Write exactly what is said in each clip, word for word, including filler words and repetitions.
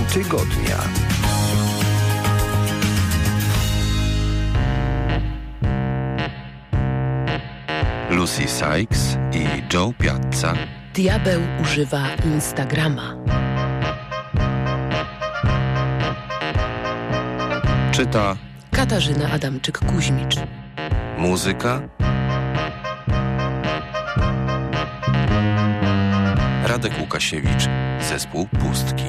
tygodnia. Lucy Sykes i Joe Piazza. Diabeł używa Instagrama. Czyta Katarzyna Adamczyk-Kuźmicz. Muzyka Radek Łukasiewicz, zespół Pustki.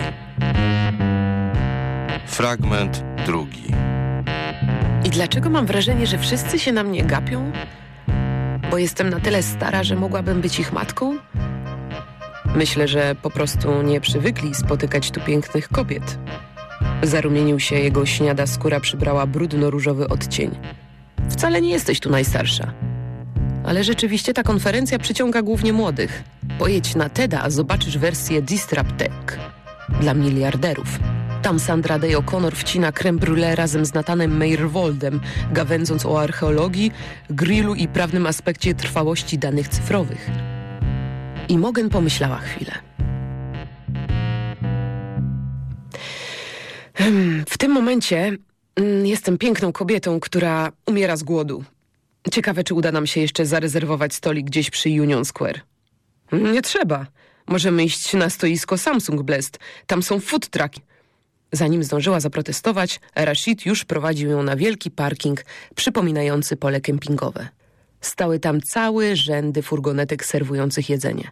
Fragment drugi. I dlaczego mam wrażenie, że wszyscy się na mnie gapią? Bo jestem na tyle stara, że mogłabym być ich matką? Myślę, że po prostu nie przywykli spotykać tu pięknych kobiet. Zarumienił się, jego śniada skóra przybrała brudno-różowy odcień. Wcale nie jesteś tu najstarsza. Ale rzeczywiście ta konferencja przyciąga głównie młodych. Pojedź na TEDa, a zobaczysz wersję Disrupt Tech dla miliarderów. Tam Sandra Day O'Connor wcina crème brûlée razem z Nathanem Meyerwoldem, gawędząc o archeologii, grillu i prawnym aspekcie trwałości danych cyfrowych. Imogen pomyślała chwilę. W tym momencie mm, jestem piękną kobietą, która umiera z głodu. Ciekawe, czy uda nam się jeszcze zarezerwować stolik gdzieś przy Union Square. Nie trzeba. Możemy iść na stoisko Samsung Blest. Tam są food trucki. Zanim zdążyła zaprotestować, Rashid już prowadził ją na wielki parking przypominający pole kempingowe. Stały tam całe rzędy furgonetek serwujących jedzenie.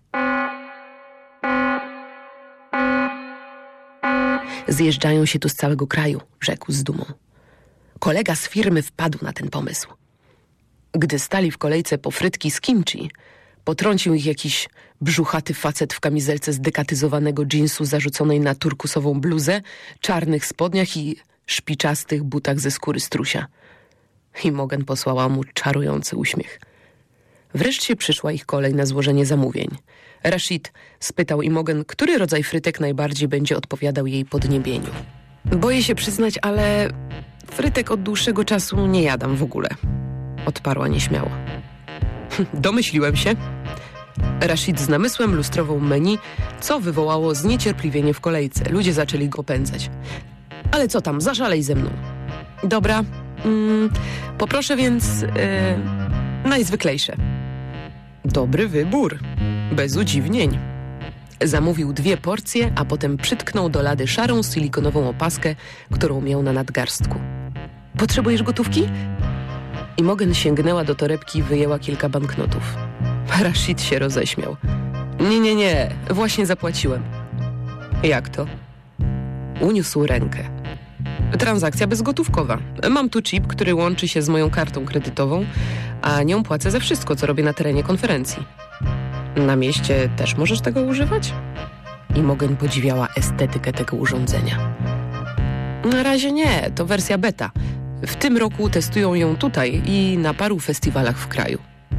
Zjeżdżają się tu z całego kraju, rzekł z dumą. Kolega z firmy wpadł na ten pomysł. Gdy stali w kolejce po frytki z kimchi, potrącił ich jakiś brzuchaty facet w kamizelce z dekatyzowanego dżinsu zarzuconej na turkusową bluzę, czarnych spodniach i szpiczastych butach ze skóry strusia. Imogen posłała mu czarujący uśmiech. Wreszcie przyszła ich kolej na złożenie zamówień. Rashid spytał Imogen, który rodzaj frytek najbardziej będzie odpowiadał jej podniebieniu. Boję się przyznać, ale frytek od dłuższego czasu nie jadam w ogóle, odparła nieśmiało. Domyśliłem się. Rashid z namysłem lustrował menu, co wywołało zniecierpliwienie w kolejce. Ludzie zaczęli go pędzać. Ale co tam, zaszalej ze mną. Dobra, mm, poproszę więc yy, najzwyklejsze. Dobry wybór, bez udziwnień. Zamówił dwie porcje, a potem przytknął do lady szarą silikonową opaskę, którą miał na nadgarstku. Potrzebujesz gotówki? Imogen sięgnęła do torebki i wyjęła kilka banknotów. Rashid się roześmiał. Nie, nie, nie, właśnie zapłaciłem. Jak to? Uniósł rękę. Transakcja bezgotówkowa. Mam tu chip, który łączy się z moją kartą kredytową, a nią płacę za wszystko, co robię na terenie konferencji. Na mieście też możesz tego używać? Imogen podziwiała estetykę tego urządzenia. Na razie nie, to wersja beta. W tym roku testują ją tutaj i na paru festiwalach w kraju.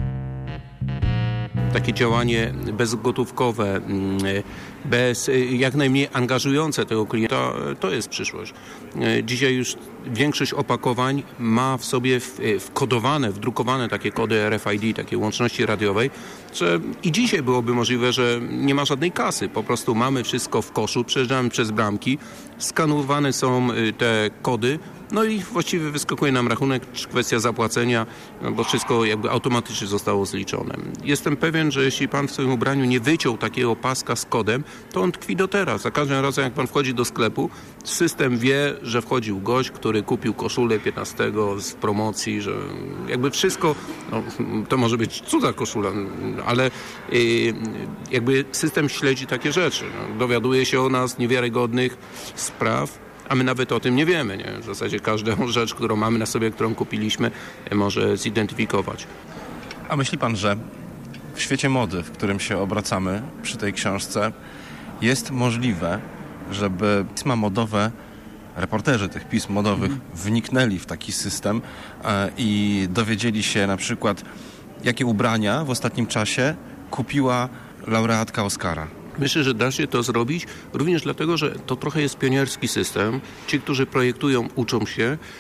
Takie działanie bezgotówkowe, bez, jak najmniej angażujące tego klienta, to jest przyszłość. Dzisiaj już większość opakowań ma w sobie wkodowane, wdrukowane takie kody R F I D, takiej łączności radiowej, że i dzisiaj byłoby możliwe, że nie ma żadnej kasy. Po prostu mamy wszystko w koszu, przejeżdżamy przez bramki, skanowane są te kody, no i właściwie wyskakuje nam rachunek, czy kwestia zapłacenia, bo wszystko jakby automatycznie zostało zliczone. Jestem pewien, że jeśli pan w swoim ubraniu nie wyciął takiego paska z kodem, to on tkwi do teraz. Za każdym razem, jak pan wchodzi do sklepu, system wie, że wchodził gość, który kupił koszulę piętnastego z promocji, że jakby wszystko, no, to może być cudza koszula, ale yy, jakby system śledzi takie rzeczy. No, dowiaduje się o nas niewiarygodnych spraw, a my nawet o tym nie wiemy. Nie? W zasadzie każdą rzecz, którą mamy na sobie, którą kupiliśmy, może zidentyfikować. A myśli pan, że w świecie mody, w którym się obracamy przy tej książce, jest możliwe, żeby pisma modowe, reporterzy tych pism modowych mm. wniknęli w taki system e, i dowiedzieli się na przykład, jakie ubrania w ostatnim czasie kupiła laureatka Oscara? Myślę, że da się to zrobić również dlatego, że to trochę jest pionierski system. Ci, którzy projektują, uczą się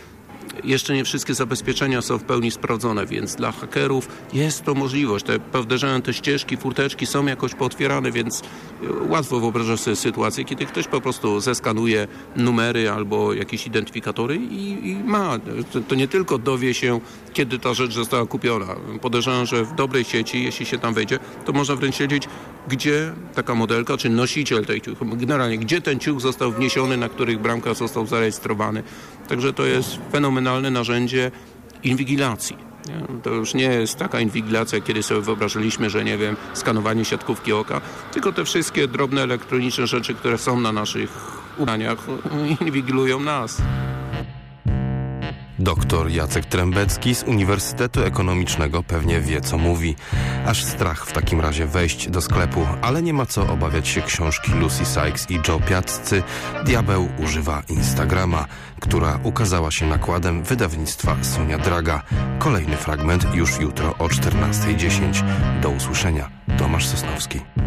jeszcze nie wszystkie zabezpieczenia są w pełni sprawdzone, więc dla hakerów jest to możliwość. Te, podejrzewam, te ścieżki, furteczki są jakoś pootwierane, więc łatwo wyobrażać sobie sytuację, kiedy ktoś po prostu zeskanuje numery albo jakieś identyfikatory i, i ma. To, to nie tylko dowie się, kiedy ta rzecz została kupiona. Podejrzewam, że w dobrej sieci, jeśli się tam wejdzie, to można wręcz wiedzieć, gdzie taka modelka, czy nosiciel tej ciuch, generalnie gdzie ten ciuch został wniesiony, na których bramkach został zarejestrowany. Także to jest fenomenalne narzędzie inwigilacji. Nie? To już nie jest taka inwigilacja, kiedy sobie wyobrażaliśmy, że nie wiem, skanowanie siatkówki oka, tylko te wszystkie drobne elektroniczne rzeczy, które są na naszych ubraniach, inwigilują nas. Doktor Jacek Trębecki z Uniwersytetu Ekonomicznego pewnie wie, co mówi. Aż strach w takim razie wejść do sklepu, ale nie ma co obawiać się książki Lucy Sykes i Joe Piazzy Diabeł używa Instagrama, która ukazała się nakładem wydawnictwa Sonia Draga. Kolejny fragment już jutro o czternastej dziesięć. Do usłyszenia. Tomasz Sosnowski.